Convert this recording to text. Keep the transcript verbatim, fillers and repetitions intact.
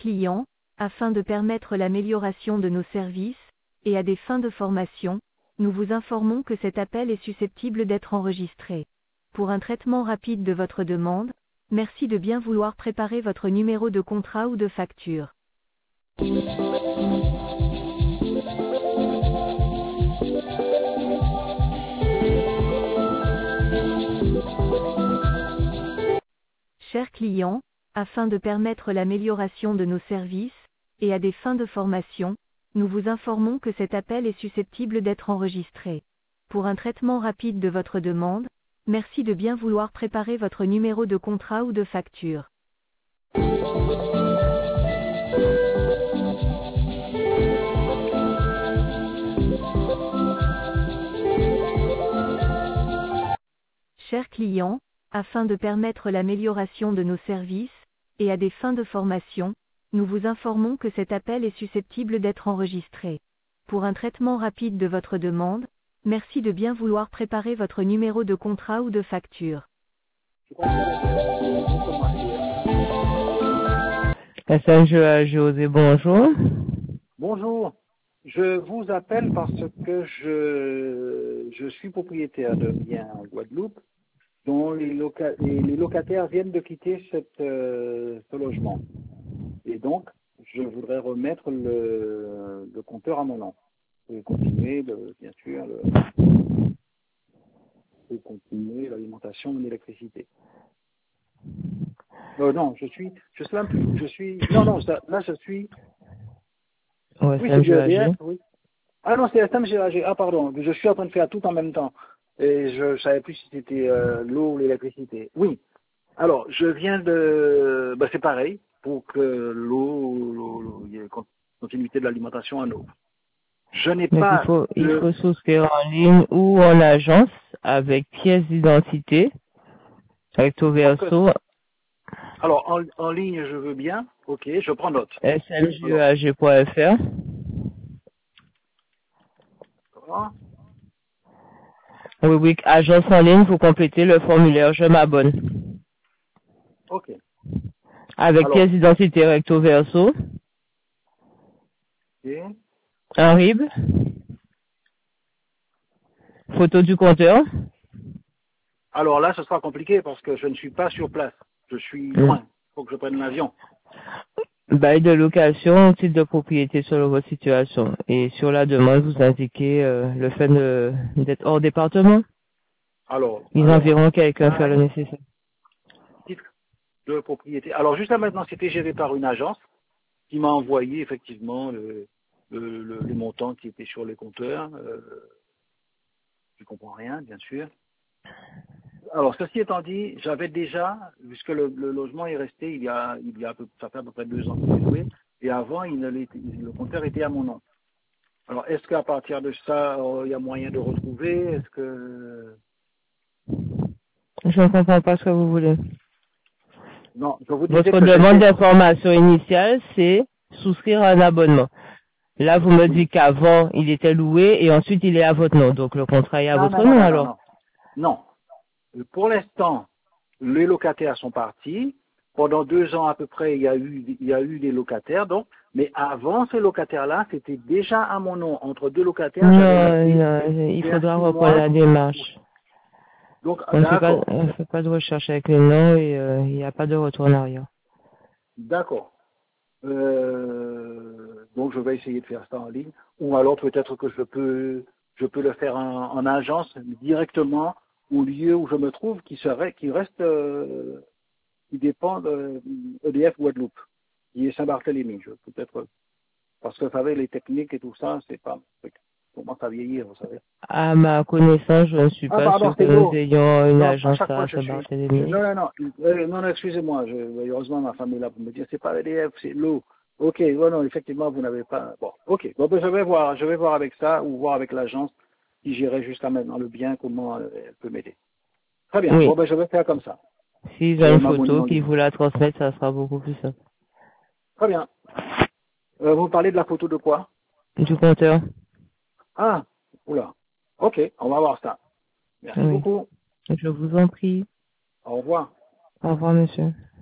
client, afin de permettre l'amélioration de nos services, et à des fins de formation, nous vous informons que cet appel est susceptible d'être enregistré. Pour un traitement rapide de votre demande, merci de bien vouloir préparer votre numéro de contrat ou de facture. Chers clients, afin de permettre l'amélioration de nos services, et à des fins de formation, nous vous informons que cet appel est susceptible d'être enregistré. Pour un traitement rapide de votre demande, merci de bien vouloir préparer votre numéro de contrat ou de facture. Chers clients, afin de permettre l'amélioration de nos services, et à des fins de formation, nous vous informons que cet appel est susceptible d'être enregistré. Pour un traitement rapide de votre demande, merci de bien vouloir préparer votre numéro de contrat ou de facture. S N G A José, bonjour. Bonjour. Je vous appelle parce que je, je suis propriétaire de biens en Guadeloupe dont les, loca les, les locataires viennent de quitter cette, euh, ce logement. Et donc, je voudrais remettre le, le compteur à mon nom. Et continuer, de, bien sûr, le, et continuer l'alimentation en électricité. Euh, non, je suis, je suis même plus, je suis, non, non, ça, là je suis, Ouais, oui, S c'est M du G E D A G. F, oui. Ah non, c'est S M G A G, ah pardon, je suis en train de faire tout en même temps. Et je ne savais plus si c'était euh, l'eau ou l'électricité. Oui. Alors, je viens de... Ben, c'est pareil, pour que l'eau, il y ait une continuité de l'alimentation en eau. Je n'ai Donc il pas... faut, il de... faut souscrire en ligne ou en agence avec pièce d'identité, recto verso, Alors, en, en ligne, je veux bien. Ok, je prends note. S M G Alors, A G point F R. voilà. Rubrique agence en ligne, vous complétez le formulaire je m'abonne. Ok. Avec Alors, pièce d'identité recto verso, ok. un R I B, photo du compteur. Alors là, ce sera compliqué parce que je ne suis pas sur place. Je suis Mm. loin. Il faut que je prenne l'avion. Bail de location, titre de propriété selon votre situation. Et sur la demande, vous indiquez euh, le fait de- d'être hors département. Alors, Ils alors, enverront quelqu'un faire le bail, nécessaire. titre de propriété. Alors, jusqu'à maintenant, c'était géré par une agence qui m'a envoyé effectivement le, le, le, le montant qui était sur les compteurs. Euh, je comprends rien, bien sûr. Alors, ceci étant dit, j'avais déjà, puisque le, le logement est resté il y a, il y a un peu, ça fait à peu près deux ans que j'ai loué, et avant, il ne l'était- le compteur était à mon nom. Alors, est-ce qu'à partir de ça, euh, il y a moyen de retrouver? Est-ce que... Je ne comprends pas ce que vous voulez. Non, je vous disais Votre que demande j'étais... d'information initiale, c'est souscrire à un abonnement. Là, vous me dites qu'avant, il était loué et ensuite, il est à votre nom. Donc, le contrat est à Non, votre non, non, nom, non, non, alors. non. Non. Pour l'instant, les locataires sont partis. Pendant deux ans à peu près, il y a eu, il y a eu des locataires. Donc, mais avant ces locataires-là, c'était déjà à mon nom. Entre deux locataires, j'avais Non, resté non, il faudra vingt-six reprendre mois. la démarche. Donc, On ne fait pas, d'accord, on fait pas de recherche avec les noms et euh, il n'y a pas de retour en arrière. d'accord. Euh, donc, je vais essayer de faire ça en ligne. Ou alors, peut-être que je peux, je peux le faire en, en agence directement au lieu où je me trouve, qui serait, qui reste. Euh, qui dépend de E D F Guadeloupe, qui est Saint-Barthélemy. Je peut-être parce que vous savez les techniques et tout ça, c'est pas on commence à vieillir, vous savez. À ma connaissance, je ne suis Ah pas pardon, sûr que c'est nous l'eau. ayons une Non, à agence chaque fois à je suis. Saint-Barthélemy. Non, non, non, euh, non, non, excusez-moi. Je... Heureusement ma femme est là pour me dire c'est pas E D F, c'est l'eau. Ok, non, non, effectivement vous n'avez pas. Bon, ok. Bon, ben, je vais voir, je vais voir avec ça ou voir avec l'agence qui gérait jusqu'à maintenant le bien, comment euh, elle peut m'aider. Très bien. Oui. Bon ben je vais faire comme ça. S'ils Je ont vais une m'abonner photo en qui ligne. vous la transmettent, ça sera beaucoup plus simple. Très bien. Euh, vous parlez de la photo de quoi? Du compteur? Ah, oula. Ok, on va voir ça. Merci Oui. beaucoup. Je vous en prie. Au revoir. Au revoir, monsieur.